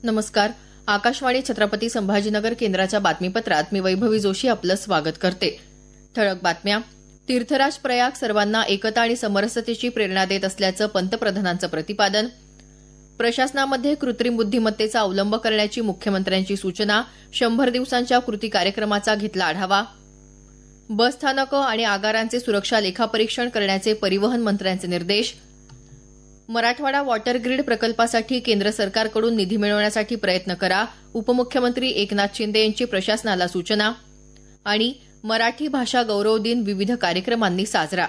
नमस्कार. आकाशवाणी छत्रपती संभाजीनगर केंद्राच्या बातमीपत्रात मी वैभवी जोशी आपलं स्वागत करते. ठळक बातम्या. तीर्थराज प्रयाग सर्वांना एकता आणि समरसतेची प्रेरणा देत असल्याचं पंतप्रधानांचं प्रतिपादन. प्रशासनामध्ये कृत्रिम बुद्धिमत्तेचा अवलंब करण्याची मुख्यमंत्र्यांची सूचना. 100 दिवसांच्या कृती कार्यक्रमाचा घेतला आढावा. बसस्थानकं आणि आगारांचे सुरक्षा लेखापरीक्षण करण्याचे परिवहन मंत्र्यांचे निर्देश. मराठवाडा वॉटर ग्रीड प्रकल्पासाठी केंद्र सरकारकडून निधी मिळवण्यासाठी प्रयत्न करा. उपमुख्यमंत्री एकनाथ शिंदे यांची प्रशासनाला सूचना. आणि मराठी भाषा गौरव दिन विविध कार्यक्रमांनी साजरा.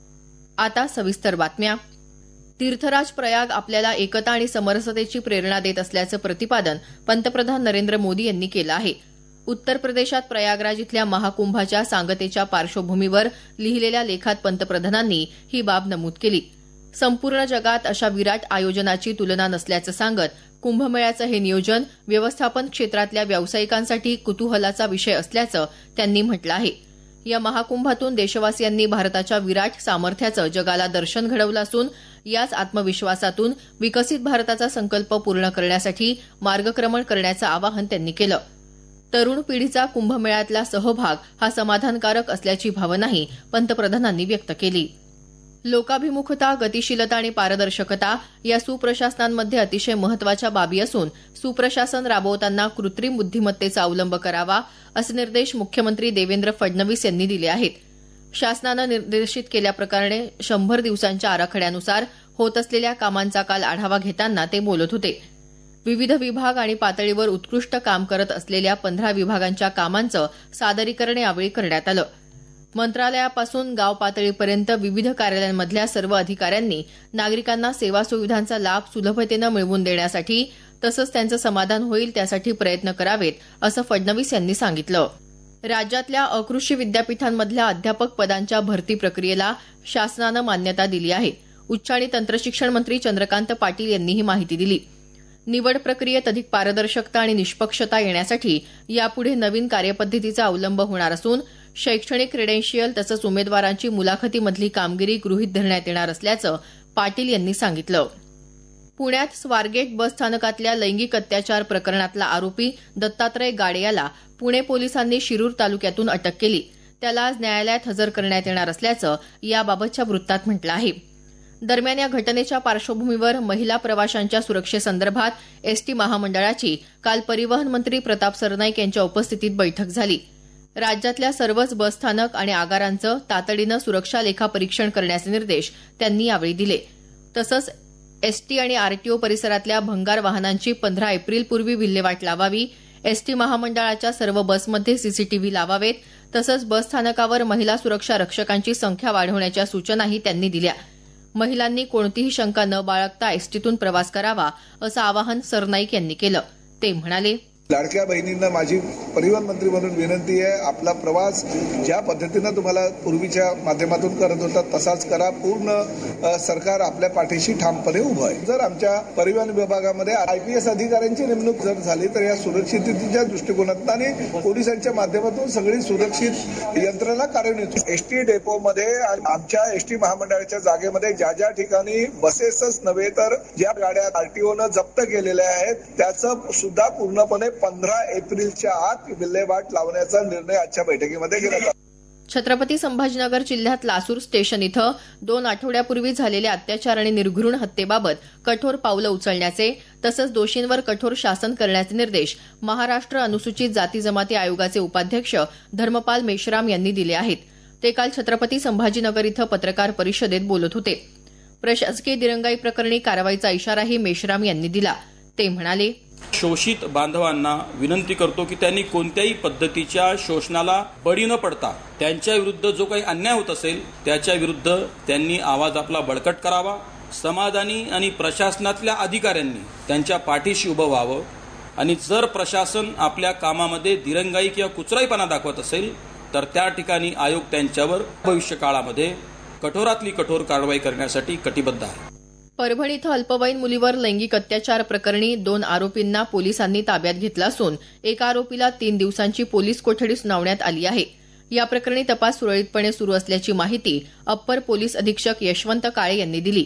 आता सविस्तर बातम्या. तीर्थराज प्रयाग आपल्याला एकता आणि समरसतेची प्रेरणा देत असल्याचं प्रतिपादन पंतप्रधान नरेंद्र मोदी यांनी केलं आहे. उत्तर प्रदेशात प्रयागराज इथल्या महाकुंभाच्या सांगतेच्या पार्श्वभूमीवर लिहिलेल्या लेखात पंतप्रधानांनी ही बाब नमूद केली. संपूर्ण जगात अशा विराट आयोजनाची तुलना नसल्याचं सांगत कुंभमेळ्याचं हे नियोजन व्यवस्थापन क्षेत्रातल्या व्यावसायिकांसाठी कुतूहलाचा विषय असल्याचं त्यांनी म्हटलं आहे. या महाकुंभातून देशवासियांनी भारताच्या विराट सामर्थ्याचं जगाला दर्शन घडवलं असून याच आत्मविश्वासातून विकसित भारताचा संकल्प पूर्ण करण्यासाठी मार्गक्रमण करण्याचं आवाहन त्यांनी केलं. तरुण पिढीचा कुंभमेळ्यातला सहभाग हा समाधानकारक असल्याची भावनाही पंतप्रधानांनी व्यक्त केली. लोकाभिमुखता, गतिशीलता आणि पारदर्शकता या सुप्रशासनांमध्ये अतिशय महत्वाच्या बाबी असून सुप्रशासन राबवताना कृत्रिम बुद्धिमत्तेचा अवलंब करावा असे निर्देश मुख्यमंत्री देवेंद्र फडणवीस यांनी दिले आहेत. शासनानं निर्देशित केल्याप्रमाणे 100 दिवसांच्या आराखड्यानुसार होत असलेल्या कामांचा काल आढावा घेताना ते बोलत होते. विविध विभाग आणि पातळीवर उत्कृष्ट काम करत असलेल्या 15 विभागांच्या कामांचं सादरीकरण यावेळी करण्यात आलं. मंत्रालयापासून गाव पातळीपर्यंत विविध कार्यालयांमधल्या सर्व अधिकाऱ्यांनी नागरिकांना सेवा सुविधांचा लाभ सुलभतेनं मिळवून देण्यासाठी तसंच त्यांचं समाधान होईल त्यासाठी प्रयत्न करावेत असं फडणवीस यांनी सांगितलं. राज्यातल्या अकृषी विद्यापीठांमधल्या अध्यापक पदांच्या भरती प्रक्रियेला शासनानं मान्यता दिली आहे. उच्च आणि तंत्रशिक्षण मंत्री चंद्रकांत पाटील यांनी ही माहिती दिली. निवड प्रक्रियेत अधिक पारदर्शकता आणि निष्पक्षता येण्यासाठी यापुढे नवीन कार्यपद्धतीचा अवलंब होणार असून शैक्षणिक क्रेडेन्शियल तसंच उमेदवारांची मुलाखतीमधली कामगिरी गृहीत धरण्यात येणार असल्याचं पाटील यांनी सांगितलं. पुण्यात स्वारगेट बस स्थानकातल्या लैंगिक अत्याचार प्रकरणातला आरोपी दत्तात्रय गाडे याला पुणे पोलिसांनी शिरूर तालुक्यातून अटक केली. त्याला आज न्यायालयात हजर करण्यात येणार असल्याचं याबाबतच्या वृत्तात म्हटलं आहे. दरम्यान या घटनेच्या पार्श्वभूमीवर महिला प्रवाशांच्या सुरक्षेसंदर्भात एसटी महामंडळाची काल परिवहन मंत्री प्रताप सरनाईक यांच्या उपस्थितीत बैठक झाली. राज्यातल्या सर्वच बसस्थानक आणि आगारांचं तातडीनं सुरक्षा लेखापरीक्षण करण्याचे निर्देश त्यांनी यावेळी दिले. तसंच एसटी आणि आरटीओ परिसरातल्या भंगार वाहनांची 15 एप्रिलपूर्वी विल्हेवाट लावावी. एसटी महामंडळाच्या सर्व बसमध्ये सीसीटीव्ही लावावेत. तसंच बसस्थानकावर महिला सुरक्षा रक्षकांची संख्या वाढवण्याच्या सूचनाही त्यांनी दिल्या. महिलांनी कोणतीही शंका न बाळगता एसटीतून प्रवास करावा असं आवाहन सरनाईक यांनी केलं. ते म्हणाले, लाडक्या बहिणींना माझी परिवहन मंत्री म्हणून विनंती आहे, आपला प्रवास ज्या पद्धतीनं तुम्हाला पूर्वीच्या माध्यमातून करत होता तसाच करा. पूर्ण सरकार आपल्या पाठीशी ठामपणे उभं आहे. जर आमच्या परिवहन विभागामध्ये IPS अधिकाऱ्यांची नेमणूक जर झाली तर या सुरक्षिततेच्या दृष्टिकोनातून आणि पोलिसांच्या माध्यमातून सगळी सुरक्षित यंत्रणा कार्यान्वित. एसटी डेपोमध्ये आमच्या एसटी महामंडळाच्या जागेमध्ये ज्या ज्या ठिकाणी बसेसच नव्हे तर ज्या गाड्या आरटीओनं जप्त केलेल्या आहेत त्याचं सुद्धा पूर्णपणे 15 एप्रिलच्या आत विल्हेवाट लावण्याचा निर्णय आजच्या बैठकीमध्ये घेण्यात आला. छत्रपती संभाजीनगर जिल्ह्यात लासूर स्टेशन इथं 2 आठवड्यापूर्वी झालेल्या अत्याचार आणि निर्घृण हत्येबाबत कठोर पावलं उचलण्याचे तसंच दोषींवर कठोर शासन करण्याचे निर्देश महाराष्ट्र अनुसूचित जाती जमाती आयोगाचे उपाध्यक्ष धर्मपाल मेश्राम यांनी दिले आहेत. ते काल छत्रपती संभाजीनगर इथं पत्रकार परिषदेत बोलत होते. प्रशासकीय दिरंगाई प्रकरणी कारवाईचा इशाराही मेश्राम यांनी दिला. ते म्हणाले, शोषित बांधवांना विनंती करतो की त्यांनी कोणत्याही पद्धतीच्या शोषणाला बळी न पडता त्यांच्या विरुद्ध जो काही अन्याय होत असेल त्याच्या विरुद्ध त्यांनी आवाज आपला बळकट करावा. समाजानी आणि प्रशासनातल्या अधिकाऱ्यांनी त्यांच्या पाठीशी उभं व्हावं आणि जर प्रशासन आपल्या कामामध्ये दिरंगाई किंवा कुचराईपणा दाखवत असेल तर त्या ठिकाणी आयोग त्यांच्यावर भविष्य काळामध्ये कठोरातली कठोर कारवाई करण्यासाठी कटिबद्ध आहे. परभणी इथं अल्पवयीन मुलीवर लैंगिक अत्याचार प्रकरणी 2 आरोपींना पोलिसांनी ताब्यात घेतलं असून एका आरोपीला 3 दिवसांची पोलीस कोठडी सुनावण्यात आली आहे. या प्रकरणी तपास सुरळीतपणे सुरू असल्याची माहिती अप्पर पोलीस अधीक्षक यशवंत काळे यांनी दिली.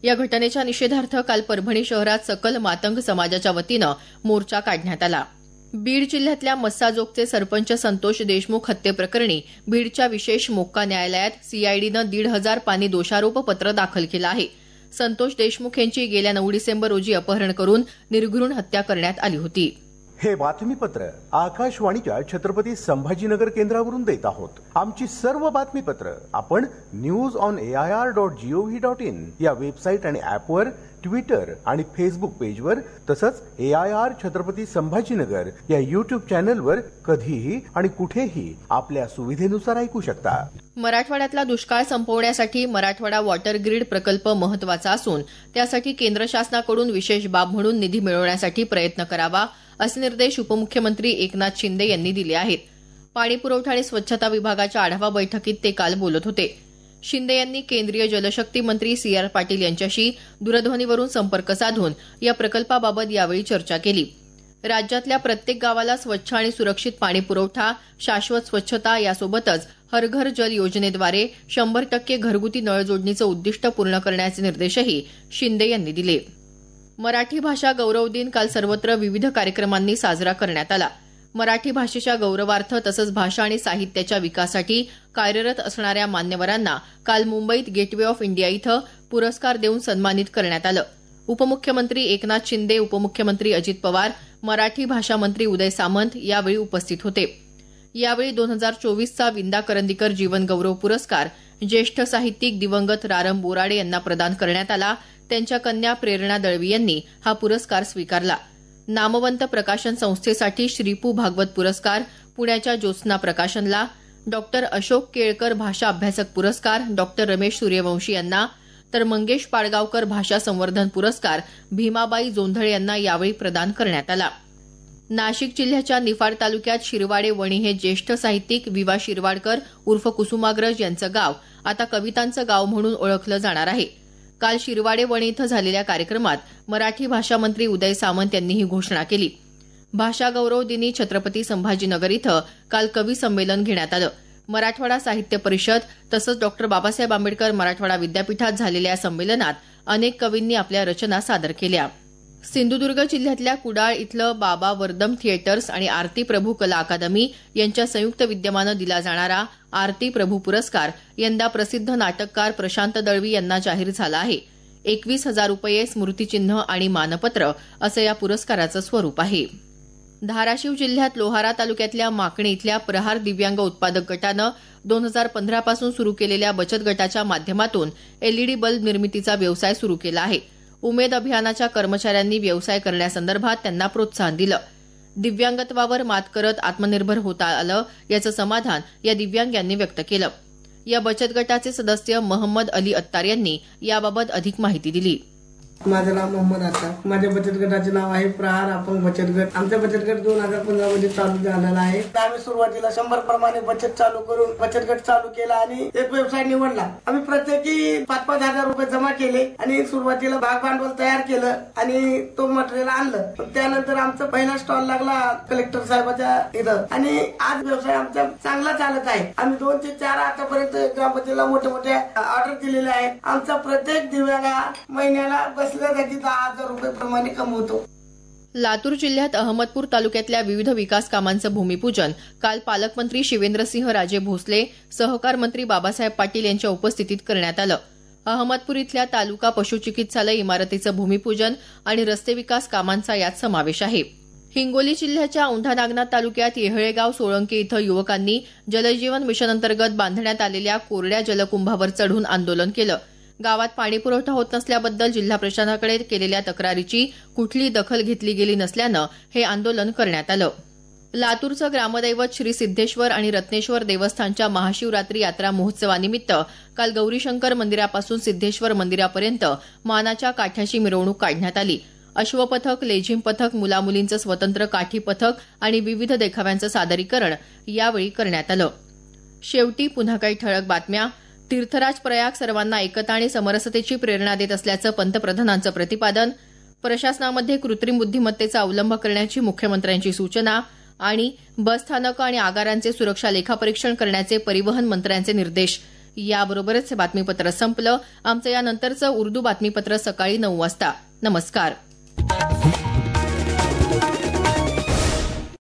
या घटनेच्या निषेधार्थ काल परभणी शहरात सकल मातंग समाजाच्या वतीनं मोर्चा काढण्यात आला. बीड जिल्ह्यातल्या मस्साजोगचे सरपंच संतोष देशमुख हत्येप्रकरणी बीडच्या विशेष मोक्का न्यायालयात सीआयडीनं 1,500 पानी दोषारोप पत्र दाखल केलं आहे. संतोष देशमुख यांची गेल्या 9 डिसेंबर रोजी अपहरण करून निर्घृण हत्या करण्यात आली होती. हे बातमीपत्र आकाशवाणीच्या छत्रपती संभाजीनगर केंद्रावरून देत आहोत. आमची सर्व बातमीपत्र आपण newsonair.gov.in या वेबसाईट आणि ऍपवर, ट्विटर आणि फेसबुक पेजवर तसंच AIR छत्रपती संभाजीनगर या युट्यूब चॅनलवर कधीही आणि कुठेही आपल्या सुविधेनुसार ऐकू शकता. मराठवाड्यातला दुष्काळ संपवण्यासाठी मराठवाडा वॉटर ग्रीड प्रकल्प महत्वाचा असून त्यासाठी केंद्र शासनाकडून विशेष बाब म्हणून निधी मिळवण्यासाठी प्रयत्न करावा असे निर्देश उपमुख्यमंत्री एकनाथ शिंदे यांनी दिले आहेत. पाणी पुरवठा आणि स्वच्छता विभागाच्या आढावा बैठकीत ते काल बोलत होते. शिंदे यांनी केंद्रीय जलशक्ती मंत्री CR पाटील यांच्याशी दूरध्वनीवरून संपर्क साधून या प्रकल्पाबाबत यावेळी चर्चा केली. राज्यातल्या प्रत्येक गावाला स्वच्छ आणि सुरक्षित पाणी पुरवठा, शाश्वत स्वच्छता यासोबतच हर घर जल योजनेद्वारे 100% घरगुती नळ जोडणीचं उद्दिष्ट पूर्ण करण्याचे निर्देशही शिंदे यांनी दिले. मराठी भाषा गौरव दिन काल सर्वत्र विविध कार्यक्रमांनी साजरा करण्यात आला. मराठी भाषेच्या गौरवार्थ तसंच भाषा आणि साहित्याच्या विकासासाठी कार्यरत असणाऱ्या मान्यवरांना काल मुंबईत गेटवे ऑफ इंडिया इथं पुरस्कार देऊन सन्मानित करण्यात आलं. उपमुख्यमंत्री एकनाथ शिंदे, उपमुख्यमंत्री अजित पवार, मराठी भाषा मंत्री उदय सामंत यावेळी उपस्थित होते. यावेळी 2024चा विंदा करंदीकर जीवन गौरव पुरस्कार ज्येष्ठ साहित्यिक दिवंगत रारम बोराडे यांना प्रदान करण्यात आला. त्यांच्या कन्या प्रेरणा दळवी यांनी हा पुरस्कार स्वीकारला. नामवंत प्रकाशन संस्थेसाठी श्रीपू भागवत पुरस्कार पुण्याच्या ज्योत्स्ना प्रकाशनला, डॉक्टर अशोक केळकर भाषा अभ्यासक पुरस्कार डॉक्टर रमेश सूर्यवंशी यांना, तर मंगेश पाडगावकर भाषा संवर्धन पुरस्कार भीमाबाई जोंधळे यांना यावेळी प्रदान करण्यात आला. नाशिक जिल्ह्याच्या निफाड तालुक्यात शिरवाडे वणी हे ज्येष्ठ साहित्यिक विवा शिरवाडकर उर्फ कुसुमाग्रज यांचं गाव आता कवितांचं गाव म्हणून ओळखलं जाणार आहे. काल शिरवाडे वणी इथं झालेल्या कार्यक्रमात मराठी भाषा मंत्री उदय सामंत यांनी ही घोषणा केली. भाषा गौरव दिनी छत्रपती संभाजीनगर इथं काल कवी संमेलन घेण्यात आलं. मराठवाडा साहित्य परिषद तसंच डॉक्टर बाबासाहेब आंबेडकर मराठवाडा विद्यापीठात झालेल्या या संमेलनात अनेक कवींनी आपल्या रचना सादर केल्या. सिंधुदुर्ग जिल्ह्यातल्या कुडाळ इथलं बाबा वर्दम थिएटर्स आणि आरती प्रभू कला अकादमी यांच्या संयुक्त विद्यमानं दिला जाणारा आरती प्रभू पुरस्कार यंदा प्रसिद्ध नाटककार प्रशांत दळवी यांना जाहीर झाला आहे. 21,000 रुपये, स्मृतिचिन्ह आणि मानपत्र असं या पुरस्काराचं स्वरूप आहे. धाराशिव जिल्ह्यात लोहारा तालुक्यातल्या माकणी इथल्या प्रहार दिव्यांग उत्पादक गटानं 2015 पासून सुरू केलेल्या बचत गटाच्या माध्यमातून LED बल्ब निर्मितीचा व्यवसाय सुरू केला आहे. उमेद अभियानाच्या कर्मचाऱ्यांनी व्यवसाय करण्यासंदर्भात त्यांना प्रोत्साहन दिलं. दिव्यांगत्वावर मात करत आत्मनिर्भर होता आलं याचं समाधान या दिव्यांगांनी व्यक्त केलं. या बचत गटाचे सदस्य मोहम्मद अली अत्तार यांनी याबाबत अधिक माहिती दिली. माझं नाव मोहम्मद अत्तार. माझ्या बचत गटाचे नाव आहे प्रहार अपंग बचत गट. आमचा बचत गट 2015 मध्ये चालू झालेला आहे. आम्ही सुरुवातीला 100 प्रमाणे बचत चालू करून बचत गट चालू केला आणि एक व्यवसाय निवडला. आम्ही प्रत्येकी 5-5 हजार रुपये जमा केले आणि सुरुवातीला भाग भांडवल तयार केलं आणि तो मटेरियल आणलं. त्यानंतर आमचा पहिला स्टॉल लागला कलेक्टर साहेबाच्या इथं आणि आज व्यवसाय आमचा चांगला चालत आहे. आम्ही 2 ते 4 आतापर्यंत ग्रामपंचायतीला मोठे ऑर्डर दिलेले आहे. आमचा प्रत्येक दिव्यांगा महिन्याला 10,000 रुपये प्रमाणे कमवतो. लातूर जिल्ह्यात अहमदपूर तालुक्यातल्या विविध विकास कामांचं भूमिपूजन काल पालकमंत्री शिवेंद्रसिंह राजे भोसले, सहकार मंत्री बाबासाहेब पाटील यांच्या उपस्थितीत करण्यात आलं. अहमदपूर इथल्या तालुका पशुचिकित्सालय इमारतीचं भूमिपूजन आणि रस्ते विकास कामांचा यात समावेश आहे. हिंगोली जिल्ह्याच्या औंढा नागनाथ तालुक्यात येहळेगाव सोळंकी इथं युवकांनी जलजीवन मिशन अंतर्गत बांधण्यात आलेल्या कोरड्या जलकुंभावर चढून आंदोलन केलं. गावात पाणी पुरवठा होत नसल्याबद्दल जिल्हा प्रशासनाकडे केलेल्या तक्रारीची कुठली दखल घेतली गेली नसल्यानं हे आंदोलन करण्यात आलं. लातूरचं ग्रामदैवत श्री सिद्धेश्वर आणि रत्नेश्वर देवस्थानच्या महाशिवरात्री यात्रा महोत्सवानिमित्त काल गौरीशंकर मंदिरापासून सिद्धेश्वर मंदिरापर्यंत मानाच्या काठ्याची मिरवणूक काढण्यात आली. अश्वपथक, लेझिम पथक, मुलामुलींचं स्वतंत्र काठी पथक आणि विविध देखाव्यांचं सादरीकरण यावेळी करण्यात आलं. शेवटी पुन्हा काही ठळक बातम्या. तीर्थराज प्रयाग सर्वांना एकता आणि समरसतेची प्रेरणा देत असल्याचं पंतप्रधानांचं प्रतिपादन. प्रशासनामध्ये कृत्रिम बुद्धिमत्तेचा अवलंब करण्याची मुख्यमंत्र्यांची सूचना. आणि बसस्थानकं आणि आगारांचे सुरक्षा लेखापरीक्षण करण्याचे परिवहन मंत्र्यांचे निर्देश. याबरोबरच हे बातमीपत्र संपलं. आमचं यानंतरचं उर्दू बातमीपत्र सकाळी 9 वाजता. नमस्कार.